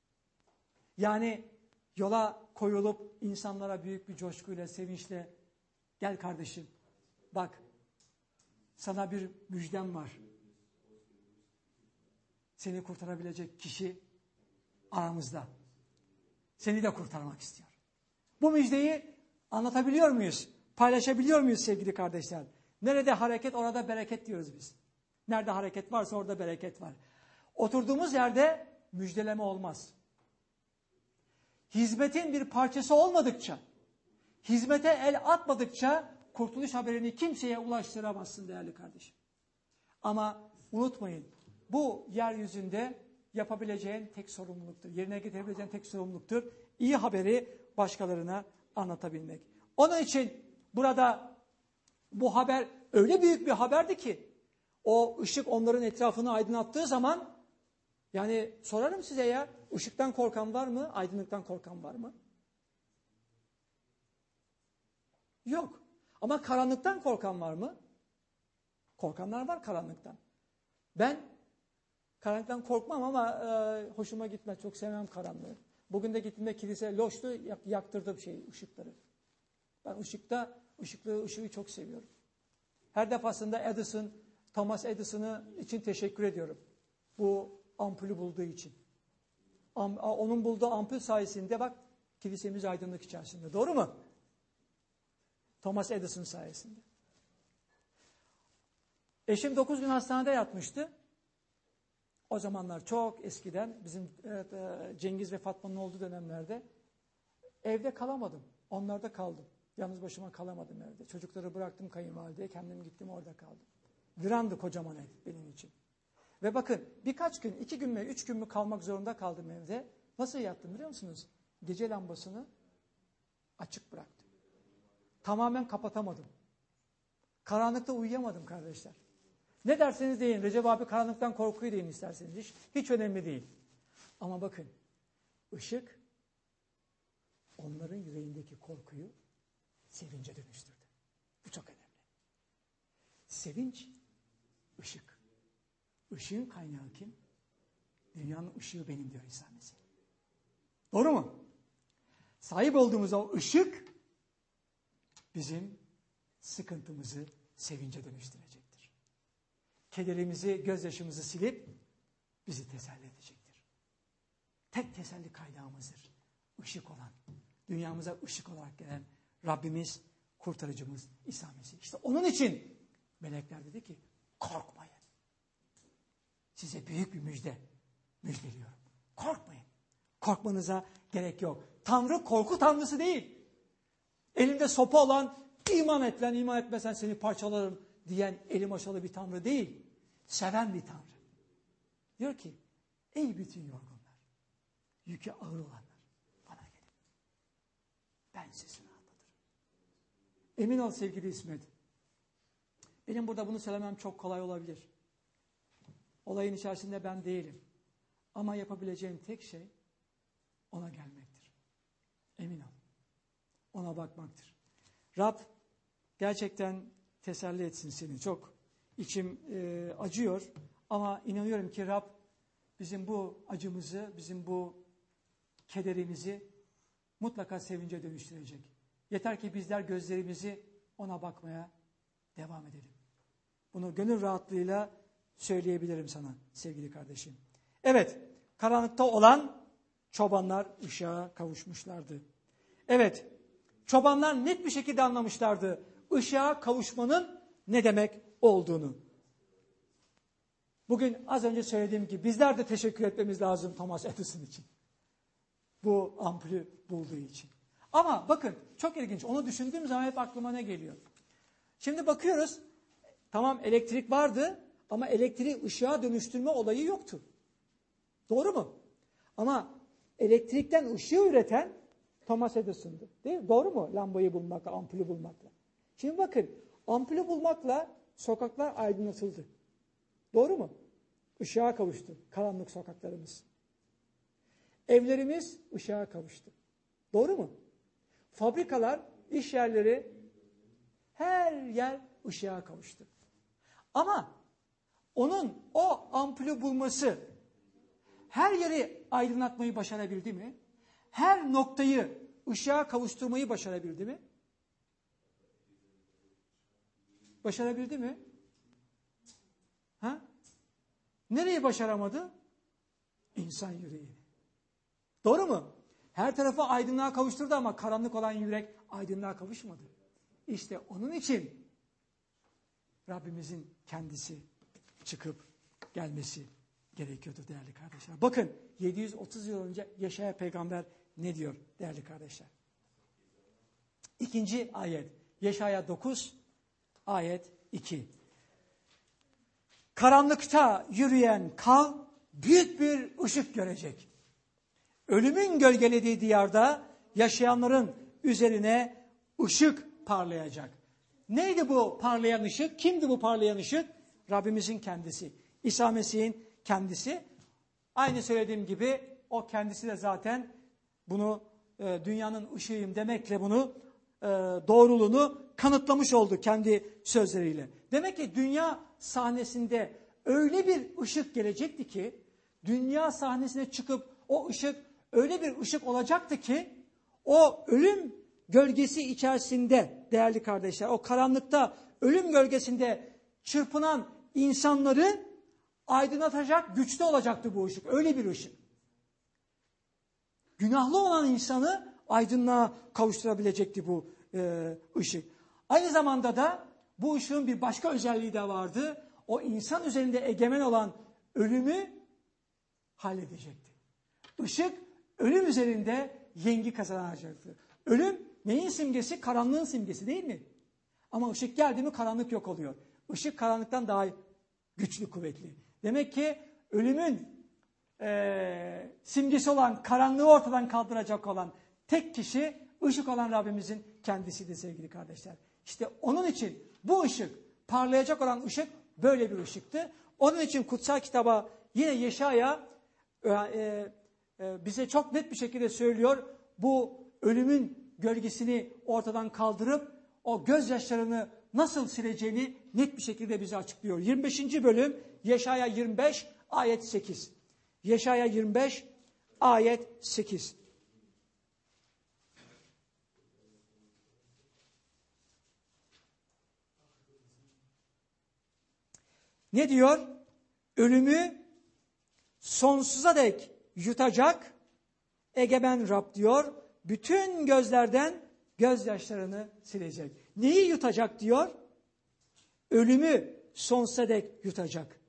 Yani yola koyulup insanlara büyük bir coşkuyla, sevinçle gel kardeşim bak sana bir müjdem var. Seni kurtarabilecek kişi aramızda. Seni de kurtarmak istiyor. Bu müjdeyi anlatabiliyor muyuz? Paylaşabiliyor muyuz sevgili kardeşler? Nerede hareket orada bereket diyoruz biz. Nerede hareket varsa orada bereket var. Oturduğumuz yerde müjdeleme olmaz. Hizmetin bir parçası olmadıkça, hizmete el atmadıkça kurtuluş haberini kimseye ulaştıramazsın değerli kardeşim. Ama unutmayın, bu yeryüzünde yapabileceğin tek sorumluluktur. Yerine getirebileceğin tek sorumluluktur. İyi haberi başkalarına anlatabilmek. Onun için burada bu haber öyle büyük bir haberdi ki o ışık onların etrafını aydınlattığı zaman yani sorarım size ya, ışıktan korkan var mı? Aydınlıktan korkan var mı? Yok. Ama karanlıktan korkan var mı? Korkanlar var karanlıktan. Ben karanlıktan korkmam ama hoşuma gitmez. Çok sevmem karanlığı. Bugün de gittiğimde kilise loştu, yaktırdım ışıkları. Ben ışığı çok seviyorum. Her defasında Thomas Edison'ı için teşekkür ediyorum. Bu ampulü bulduğu için. Onun bulduğu ampul sayesinde bak kilisemiz aydınlık içerisinde. Doğru mu? Thomas Edison sayesinde. Eşim 9 gün hastanede yatmıştı. O zamanlar çok eskiden bizim Cengiz ve Fatma'nın olduğu dönemlerde evde kalamadım. Onlarda kaldım. Yalnız başıma kalamadım evde. Çocukları bıraktım kayınvalideye, kendim gittim orada kaldım. Virandı kocaman ev benim için. Ve bakın birkaç gün, 2 gün mü, 3 gün mü kalmak zorunda kaldım evde. Nasıl yattım biliyor musunuz? Gece lambasını açık bıraktım. Tamamen kapatamadım. Karanlıkta uyuyamadım kardeşler. Ne derseniz deyin, Recep abi karanlıktan korkuyor deyin isterseniz. Hiç önemli değil. Ama bakın, ışık onların yüreğindeki korkuyu sevince dönüştürdü. Bu çok önemli. Sevinç, ışık. Işığın kaynağı kim? Dünyanın ışığı benim diyor İsa Mesih. Doğru mu? Sahip olduğumuz o ışık bizim sıkıntımızı sevince dönüştürecektir. Kederimizi, gözyaşımızı silip bizi teselli edecektir. Tek teselli kaynağımızdır. Işık olan, dünyamıza ışık olarak gelen Rabbimiz, kurtarıcımız İsa Mesih. İşte onun için melekler dedi ki korkmayın. Size büyük bir müjdeliyorum. Korkmayın. Korkmanıza gerek yok. Tanrı korku tanrısı değil. Elinde sopa olan, iman et lan, iman etmesen seni parçalarım diyen eli maşalı bir tanrı değil. Seven bir tanrı. Diyor ki ey bütün yorgunlar, yükü ağır olanlar bana gelin. Ben sizi rahatlatırım. Emin ol sevgili İsmet. Benim burada bunu söylemem çok kolay olabilir. Olayın içerisinde ben değilim. Ama yapabileceğim tek şey ona gelmektir. Emin ol. Ona bakmaktır. Rab gerçekten teselli etsin seni. Çok içim acıyor ama inanıyorum ki Rab bizim bu acımızı, bizim bu kederimizi mutlaka sevince dönüştürecek. Yeter ki bizler gözlerimizi ona bakmaya devam edelim. Bunu gönül rahatlığıyla söyleyebilirim sana sevgili kardeşim. Evet, karanlıkta olan çobanlar ışığa kavuşmuşlardı. Evet, çobanlar net bir şekilde anlamışlardı ışığa kavuşmanın ne demek olduğunu. Bugün az önce söylediğim gibi bizler de teşekkür etmemiz lazım Thomas Edison için. Bu ampulü bulduğu için. Ama bakın çok ilginç, onu düşündüğüm zaman hep aklıma ne geliyor? Şimdi bakıyoruz, tamam elektrik vardı ama elektriği ışığa dönüştürme olayı yoktu. Doğru mu? Ama elektrikten ışığı üreten Thomas Edison'du. Değil mi? Doğru mu? Lambayı bulmakla, ampulü bulmakla. Şimdi bakın, ampulü bulmakla sokaklar aydınlatıldı. Doğru mu? Işığa kavuştu karanlık sokaklarımız. Evlerimiz ışığa kavuştu. Doğru mu? Fabrikalar, iş yerleri, her yer ışığa kavuştu. Ama onun o ampulü bulması her yeri aydınlatmayı başarabildi mi? Her noktayı ışığa kavuşturmayı başarabildi mi? Başarabildi mi? Ha? Nereyi başaramadı? İnsan yüreğini. Doğru mu? Her tarafı aydınlığa kavuşturdu ama karanlık olan yürek aydınlığa kavuşmadı. İşte onun için Rabbimizin kendisi çıkıp gelmesi gerekiyordu değerli kardeşler. Bakın 730 yıl önce Yeşaya peygamber ne diyor değerli kardeşler? 2. ayet. Yeşaya 9 ayet 2. Karanlıkta yürüyen kal büyük bir ışık görecek. Ölümün gölgelediği diyarda yaşayanların üzerine ışık parlayacak. Neydi bu parlayan ışık? Kimdi bu parlayan ışık? Rabbimizin kendisi. İsa Mesih'in kendisi. Aynı söylediğim gibi o kendisi de zaten bunu dünyanın ışığıyım demekle bunu doğruluğunu kanıtlamış oldu kendi sözleriyle. Demek ki dünya sahnesinde öyle bir ışık gelecekti ki dünya sahnesine çıkıp o ışık öyle bir ışık olacaktı ki o ölüm gölgesi içerisinde değerli kardeşler, o karanlıkta ölüm gölgesinde çırpınan insanları aydınlatacak güçte olacaktı bu ışık. Öyle bir ışık. Günahlı olan insanı aydınlığa kavuşturabilecekti bu ışık. Aynı zamanda da bu ışığın bir başka özelliği de vardı. O insan üzerinde egemen olan ölümü halledecekti. Işık ölüm üzerinde yengi kazanacaktı. Ölüm neyin simgesi? Karanlığın simgesi değil mi? Ama ışık geldi mi karanlık yok oluyor. Işık karanlıktan daha güçlü, kuvvetli. Demek ki ölümün simgesi olan, karanlığı ortadan kaldıracak olan tek kişi ışık olan Rabbimizin kendisidir sevgili kardeşler. İşte onun için bu ışık, parlayacak olan ışık böyle bir ışıktı. Onun için kutsal kitaba yine Yeşaya bize çok net bir şekilde söylüyor. Bu ölümün gölgesini ortadan kaldırıp o gözyaşlarını nasıl sileceğini net bir şekilde bize açıklıyor. 25. bölüm Yeşaya 25 ayet 8. Yeşaya 25 ayet 8. Ne diyor? Ölümü sonsuza dek yutacak egemen Rab diyor. Bütün gözlerden gözyaşlarını silecek. Neyi yutacak diyor? Ölümü sonsuza dek yutacak.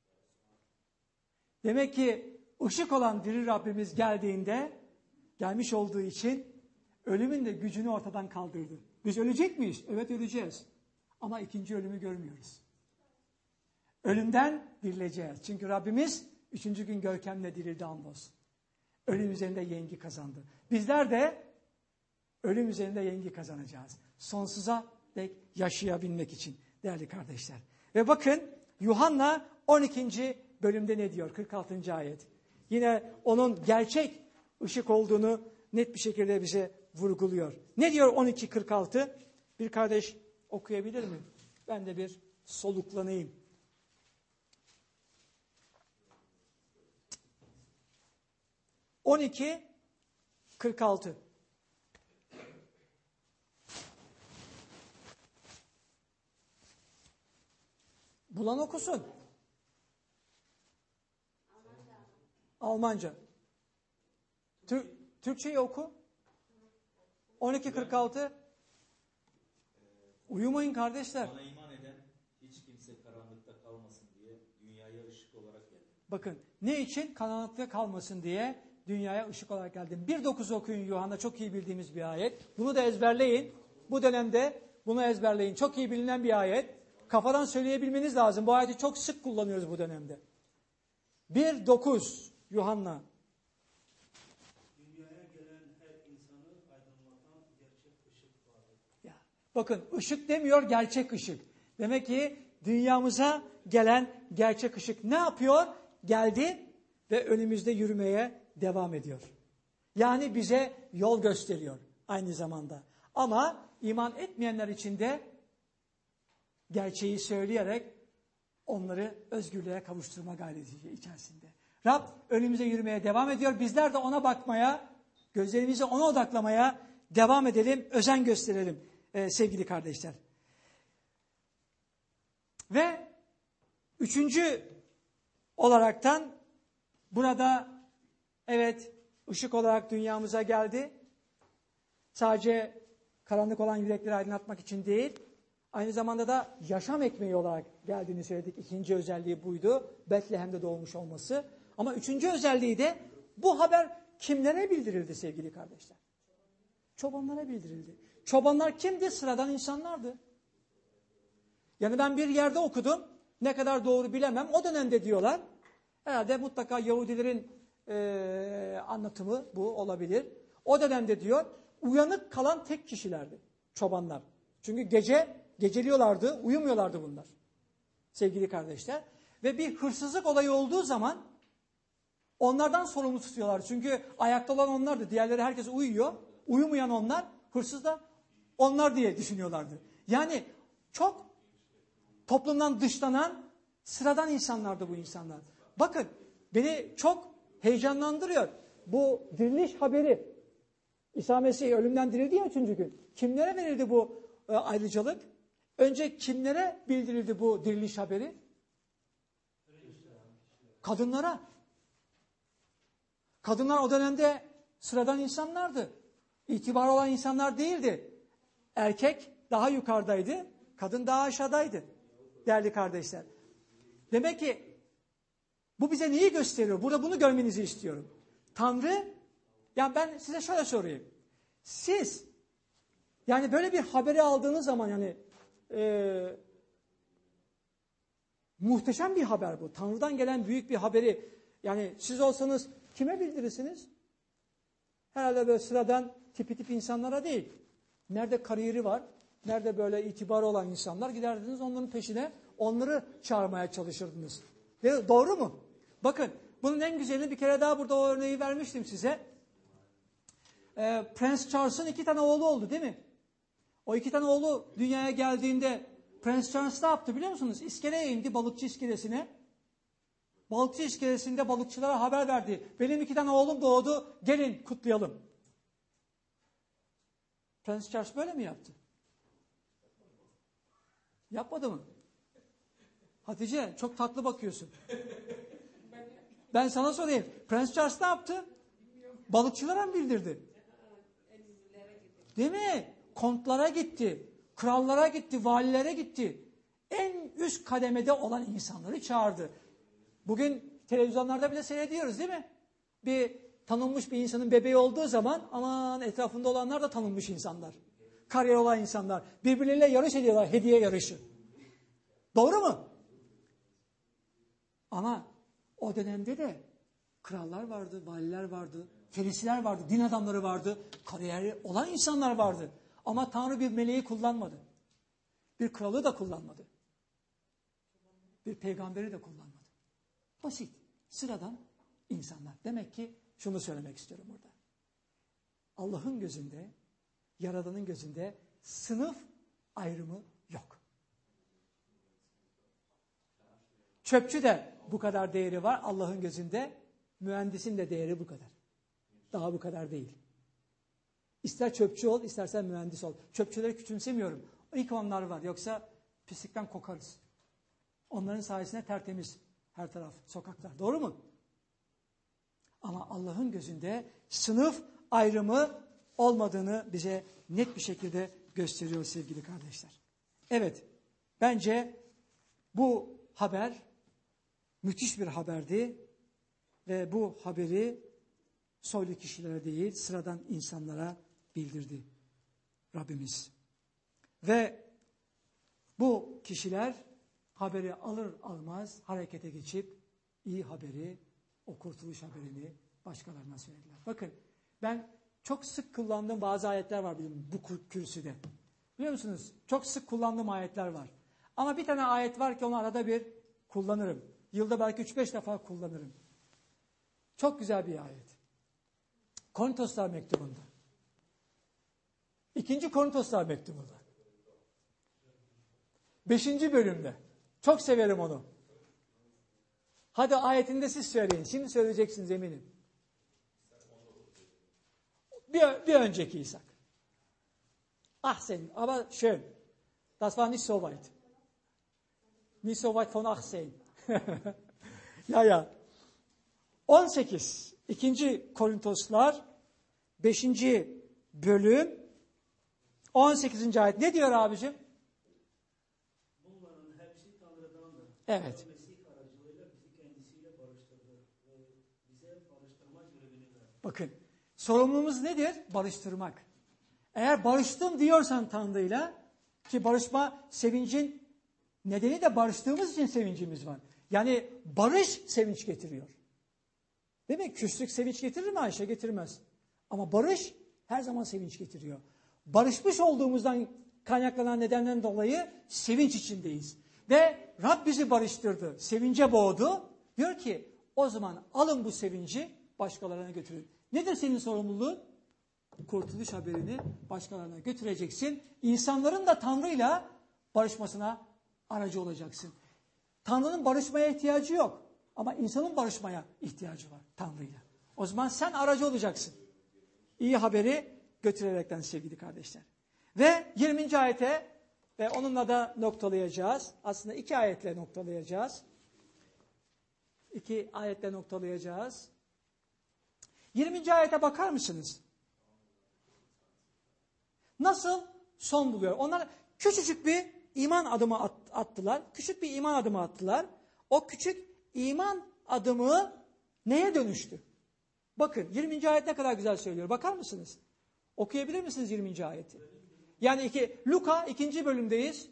Demek ki ışık olan diri Rabbimiz gelmiş olduğu için ölümün de gücünü ortadan kaldırdı. Biz ölecek miyiz? Evet, öleceğiz. Ama ikinci ölümü görmüyoruz. Ölümden dirileceğiz. Çünkü Rabbimiz 3. gün görkemle dirildi hamdolsun. Ölüm üzerinde yengi kazandı. Bizler de ölüm üzerinde yengi kazanacağız. Sonsuza dek yaşayabilmek için değerli kardeşler. Ve bakın Yuhanna 12. bölümde ne diyor? 46. ayet. Yine onun gerçek ışık olduğunu net bir şekilde bize vurguluyor. Ne diyor 12.46? Bir kardeş okuyabilir mi? Ben de bir soluklanayım. 12.46. Bulan okusun. Almanca. Türkçeyi oku. 12.46. Uyumayın kardeşler. Bana iman eden hiç kimse karanlıkta kalmasın diye dünyaya ışık olarak geldi. Bakın ne için? Karanlıkta kalmasın diye dünyaya ışık olarak geldim. 1.9 okuyun Yuhanna, çok iyi bildiğimiz bir ayet. Bunu da ezberleyin. Bu dönemde bunu ezberleyin. Çok iyi bilinen bir ayet. Kafadan söyleyebilmeniz lazım. Bu ayeti çok sık kullanıyoruz bu dönemde. 1.9 Yuhanna. Dünyaya gelen her insanı aydınlatan gerçek ışık vardır. Ya, bakın ışık demiyor, gerçek ışık. Demek ki dünyamıza gelen gerçek ışık ne yapıyor? Geldi ve önümüzde yürümeye devam ediyor. Yani bize yol gösteriyor aynı zamanda. Ama iman etmeyenler için de gerçeği söyleyerek onları özgürlüğe kavuşturma gayreti içerisinde. Rab önümüze yürümeye devam ediyor. Bizler de ona bakmaya, gözlerimizi ona odaklamaya devam edelim, özen gösterelim sevgili kardeşler. Ve üçüncü olaraktan burada evet ışık olarak dünyamıza geldi. Sadece karanlık olan yürekleri aydınlatmak için değil, aynı zamanda da yaşam ekmeği olarak geldiğini söyledik. İkinci özelliği buydu. Betlehem'de doğmuş olması. Ama üçüncü özelliği de bu haber kimlere bildirildi sevgili kardeşler? Çobanlara bildirildi. Çobanlar kimdi? Sıradan insanlardı. Yani ben bir yerde okudum. Ne kadar doğru bilemem. O dönemde diyorlar. Herhalde mutlaka Yahudilerin anlatımı bu olabilir. O dönemde diyor uyanık kalan tek kişilerdi. Çobanlar. Çünkü geceliyorlardı, uyumuyorlardı bunlar. Sevgili kardeşler. Ve bir hırsızlık olayı olduğu zaman onlardan sorumlu tutuyorlar. Çünkü ayakta olan onlardı. Diğerleri herkes uyuyor. Uyumayan onlar, hırsız da onlar diye düşünüyorlardı. Yani çok toplumdan dışlanan sıradan insanlardı bu insanlar. Bakın beni çok heyecanlandırıyor. Bu diriliş haberi. İsa Mesih ölümden dirildi ya 3. gün. Kimlere verildi bu ayrıcalık? Önce kimlere bildirildi bu diriliş haberi? Kadınlara. Kadınlar o dönemde sıradan insanlardı. İtibar olan insanlar değildi. Erkek daha yukarıdaydı, kadın daha aşağıdaydı. Değerli kardeşler. Demek ki bu bize neyi gösteriyor? Burada bunu görmenizi istiyorum. Tanrı, yani ben size şöyle sorayım. Siz, yani böyle bir haberi aldığınız zaman yani muhteşem bir haber bu. Tanrı'dan gelen büyük bir haberi, yani siz olsanız kime bildirirsiniz? Herhalde böyle sıradan tipi insanlara değil. Nerede kariyeri var, nerede böyle itibarı olan insanlar giderdiniz onların peşine, onları çağırmaya çalışırdınız. Doğru mu? Bakın bunun en güzelini bir kere daha burada o örneği vermiştim size. Prens Charles'ın 2 tane oğlu oldu değil mi? O 2 tane oğlu dünyaya geldiğinde Prens Charles ne yaptı biliyor musunuz? İskeleye indi, balıkçı iskelesine. balıkçı iskelesinde balıkçılara haber verdi. Benim 2 tane oğlum doğdu, gelin kutlayalım. Prens Charles böyle mi yaptı? Yapmadı mı? Hatice çok tatlı bakıyorsun. Ben sana sorayım. Prens Charles ne yaptı? Balıkçılara mı bildirdi? Değil mi? Kontlara gitti. Krallara gitti. Valilere gitti. En üst kademede olan insanları çağırdı. Bugün televizyonlarda bile seyrediyoruz değil mi? Bir tanınmış bir insanın bebeği olduğu zaman aman etrafında olanlar da tanınmış insanlar. Kariyer olan insanlar. Birbirleriyle yarış ediyorlar. Hediye yarışı. Doğru mu? Ama o dönemde de krallar vardı, valiler vardı, ferisiler vardı, din adamları vardı, kariyeri olan insanlar vardı. Ama Tanrı bir meleği kullanmadı. Bir kralı da kullanmadı. Bir peygamberi de kullanmadı. Basit, sıradan insanlar. Demek ki şunu söylemek istiyorum burada. Allah'ın gözünde, Yaradan'ın gözünde sınıf ayrımı yok. Çöpçü de bu kadar değeri var Allah'ın gözünde. Mühendisin de değeri bu kadar. Daha bu kadar değil. İster çöpçü ol, istersen mühendis ol. Çöpçüleri küçümsemiyorum. İlk onlar var. Yoksa pislikten kokarız. Onların sayesinde tertemiz her taraf, sokaklar. Doğru mu? Ama Allah'ın gözünde sınıf ayrımı olmadığını bize net bir şekilde gösteriyor sevgili kardeşler. Evet, bence bu haber müthiş bir haberdi ve bu haberi soylu kişilere değil, sıradan insanlara bildirdi Rabbimiz. Ve bu kişiler haberi alır almaz harekete geçip iyi haberi, o kurtuluş haberini başkalarına söylediler. Bakın ben çok sık kullandığım bazı ayetler var bu kürsüde. Biliyor musunuz? Çok sık kullandığım ayetler var. Ama bir tane ayet var ki onu arada bir kullanırım. Yılda belki 3-5 defa kullanırım. Çok güzel bir ayet. Korintoslar mektubunda. 2. Korintoslar mektubunda. 5. bölümde. Çok severim onu. Hadi ayetinde siz söyleyin. Şimdi söyleyeceksiniz eminim. Bir önceki İshak. Ahsen, aber schön. Das war nicht so weit. Nicht so weit von Ahsen. Ya. 18. 2. Korintoslar 5. bölüm 18. ayet. Ne diyor abicim? Bunların hepsi Tanrı'dandır. Evet. Mesih aracılığıyla bizi kendisiyle barıştırdı ve bize barıştırma görevini verdi. Bakın, sorumluluğumuz nedir? Barıştırmak. Eğer barıştım diyorsan Tanrı'yla, ki barışma sevincin nedeni de barıştığımız için sevincimiz var. Yani barış sevinç getiriyor. Değil mi? Küslük sevinç getirir mi Ayşe? Getirmez. Ama barış her zaman sevinç getiriyor. Barışmış olduğumuzdan kaynaklanan nedenden dolayı sevinç içindeyiz. Ve Rab bizi barıştırdı. Sevince boğdu. Diyor ki o zaman alın bu sevinci başkalarına götürün. Nedir senin sorumluluğun? Kurtuluş haberini başkalarına götüreceksin. İnsanların da Tanrı'yla barışmasına aracı olacaksın. Tanrı'nın barışmaya ihtiyacı yok. Ama insanın barışmaya ihtiyacı var Tanrı'yla. O zaman sen aracı olacaksın. İyi haberi götürerekten sevgili kardeşler. Ve 20. ayete ve onunla da noktalayacağız. Aslında 2 ayetle noktalayacağız. 2 ayetle noktalayacağız. 20. ayete bakar mısınız? Nasıl son buluyor? Onlar küçücük bir iman adımı attılar. Küçük bir iman adımı attılar. O küçük iman adımı neye dönüştü? Bakın 20. ayet ne kadar güzel söylüyor. Bakar mısınız? Okuyabilir misiniz 20. ayeti? Yani Luka 2. bölümdeyiz.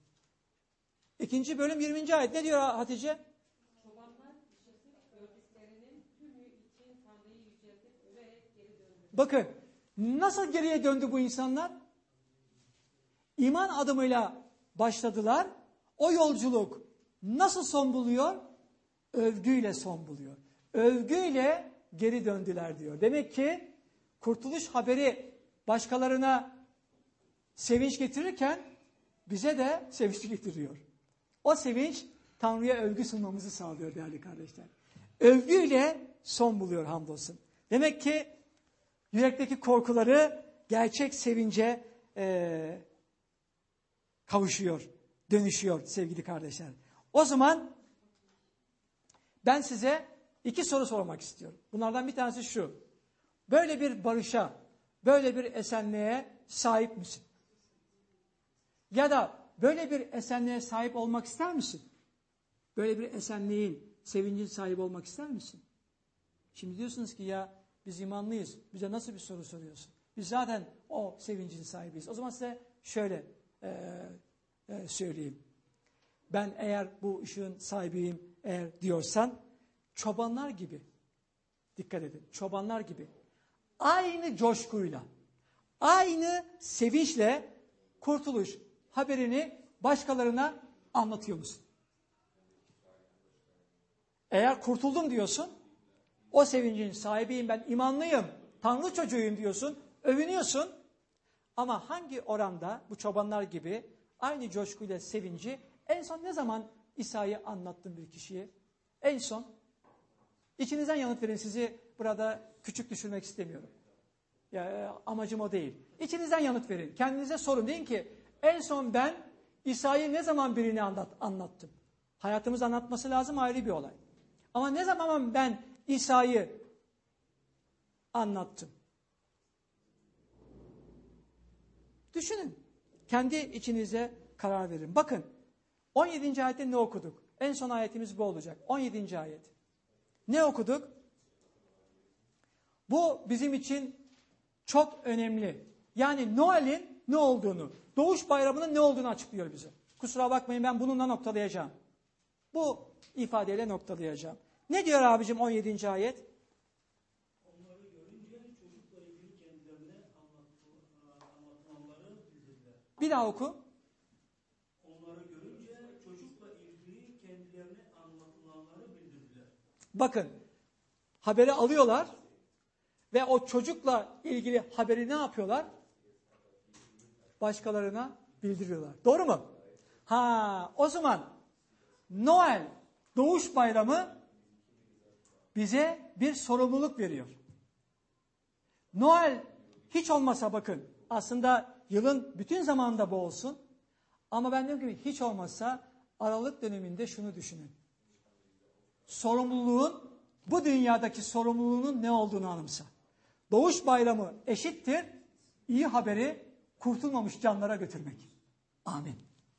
2. bölüm 20. ayet. Ne diyor Hatice? Çobanlar işitip gördüklerinin tümü için Tanrı'yı yüceltip överek geri döndü. Bakın nasıl geriye döndü bu insanlar? İman adımıyla başladılar. O yolculuk nasıl son buluyor? Övgüyle son buluyor. Övgüyle geri döndüler diyor. Demek ki kurtuluş haberi başkalarına sevinç getirirken bize de sevinç getiriyor. O sevinç Tanrı'ya övgü sunmamızı sağlıyor değerli kardeşler. Övgüyle son buluyor hamdolsun. Demek ki yürekteki korkuları gerçek sevince kavuşuyor, dönüşüyor sevgili kardeşler. O zaman ben size 2 soru sormak istiyorum. Bunlardan bir tanesi şu. Böyle bir barışa, böyle bir esenliğe sahip misin? Ya da böyle bir esenliğe sahip olmak ister misin? Böyle bir esenliğin, sevincin sahibi olmak ister misin? Şimdi diyorsunuz ki ya biz imanlıyız. Bize nasıl bir soru soruyorsun? Biz zaten o sevincin sahibiyiz. O zaman size şöyle söyleyeyim. Ben eğer bu ışığın sahibiyim eğer diyorsan çobanlar gibi, dikkat edin, çobanlar gibi aynı coşkuyla, aynı sevinçle kurtuluş haberini başkalarına anlatıyor musun? Eğer kurtuldum diyorsun, o sevincin sahibiyim, ben imanlıyım, Tanrı çocuğuyum diyorsun, övünüyorsun. Ama hangi oranda bu çobanlar gibi aynı coşkuyla sevinci en son ne zaman İsa'yı anlattın bir kişiye? En son. İçinizden yanıt verin, sizi burada küçük düşürmek istemiyorum. Ya, amacım o değil. İçinizden yanıt verin. Kendinize sorun. Deyin ki en son ben İsa'yı ne zaman birine anlattım? Hayatımız anlatması lazım, ayrı bir olay. Ama ne zaman ben İsa'yı anlattım? Düşünün. Kendi içinize karar verin. Bakın 17. ayette ne okuduk? En son ayetimiz bu olacak. 17. ayet. Ne okuduk? Bu bizim için çok önemli. Yani Noel'in ne olduğunu, Doğuş Bayramı'nın ne olduğunu açıklıyor bize. Kusura bakmayın, ben bununla noktalayacağım. Bu ifadeyle noktalayacağım. Ne diyor abicim 17. ayet? Onları görünce çocukla ilgili kendilerine anlatılanları bildirdiler. Bir daha oku. Onları görünce çocukla ilgili kendilerine anlatılanları bildirdiler. Bakın, haberi alıyorlar ve o çocukla ilgili haberi ne yapıyorlar? Başkalarına bildiriyorlar. Doğru mu? O zaman Noel, Doğuş Bayramı bize bir sorumluluk veriyor. Noel hiç olmasa bakın, aslında yılın bütün zamanında bu olsun. Ama ben diyorum ki hiç olmazsa Aralık döneminde şunu düşünün. Sorumluluğun, bu dünyadaki sorumluluğunun ne olduğunu anımsa. Doğuş Bayramı eşittir iyi haberi kurtulmamış canlara götürmek. Amin.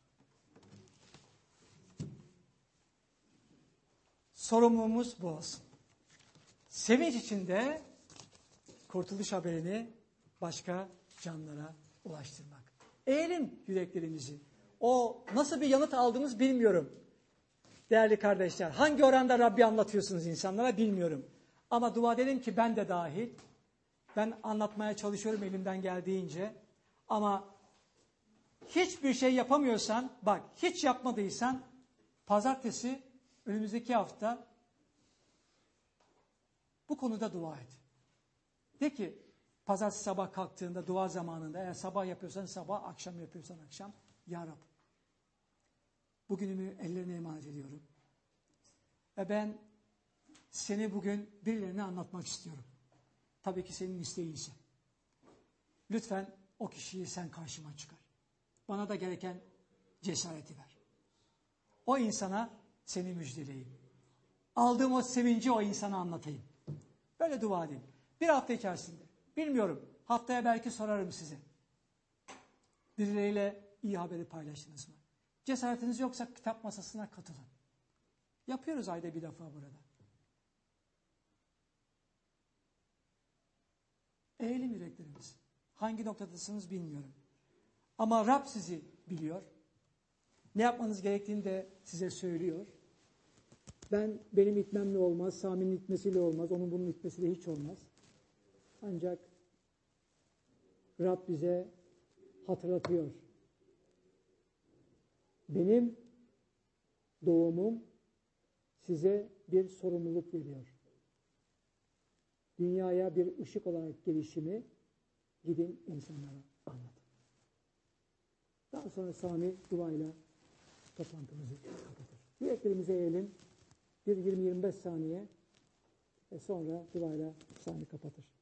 Sorumluluğumuz bu olsun. Sevinç içinde kurtuluş haberini başka canlara ulaştırmak. Eğelim yüreklerimizi. O nasıl bir yanıt aldığımız bilmiyorum. Değerli kardeşler, hangi oranda Rabbi anlatıyorsunuz insanlara bilmiyorum. Ama dua edelim ki ben de dahil. Ben anlatmaya çalışıyorum elimden geldiğince. Ama hiçbir şey yapamıyorsan, bak hiç yapmadıysan pazartesi önümüzdeki hafta bu konuda dua et. De ki pazartesi sabah kalktığında dua zamanında, eğer sabah yapıyorsan sabah, akşam yapıyorsan akşam, Ya Rab bugünümü ellerine emanet ediyorum. Ve ben seni bugün birilerine anlatmak istiyorum. Tabii ki senin isteğinse. Lütfen o kişiyi sen karşıma çıkar. Bana da gereken cesareti ver. O insana seni müjdeleyeyim. Aldığım o sevinci o insana anlatayım. Böyle dua edin. Bir hafta içerisinde. Bilmiyorum. Haftaya belki sorarım size. Birileriyle iyi haberi paylaştınız mı? Cesaretiniz yoksa kitap masasına katılın. Yapıyoruz ayda bir defa burada. Eğelim yüreklerimiz. Hangi noktadasınız bilmiyorum. Ama Rab sizi biliyor. Ne yapmanız gerektiğini de size söylüyor. Benim itmemle olmaz, Sami'nin itmesiyle olmaz, onun bunun itmesiyle hiç olmaz. Ancak Rab bize hatırlatıyor. Benim doğumum size bir sorumluluk veriyor. Dünyaya bir ışık olarak gelişimi gidin insanlara anlatın. Daha sonra Sami duayla toplantımızı kapatır. Yüreklerimizi eğelim. Bir 20-25 saniye ve sonra duayla sahne kapatır.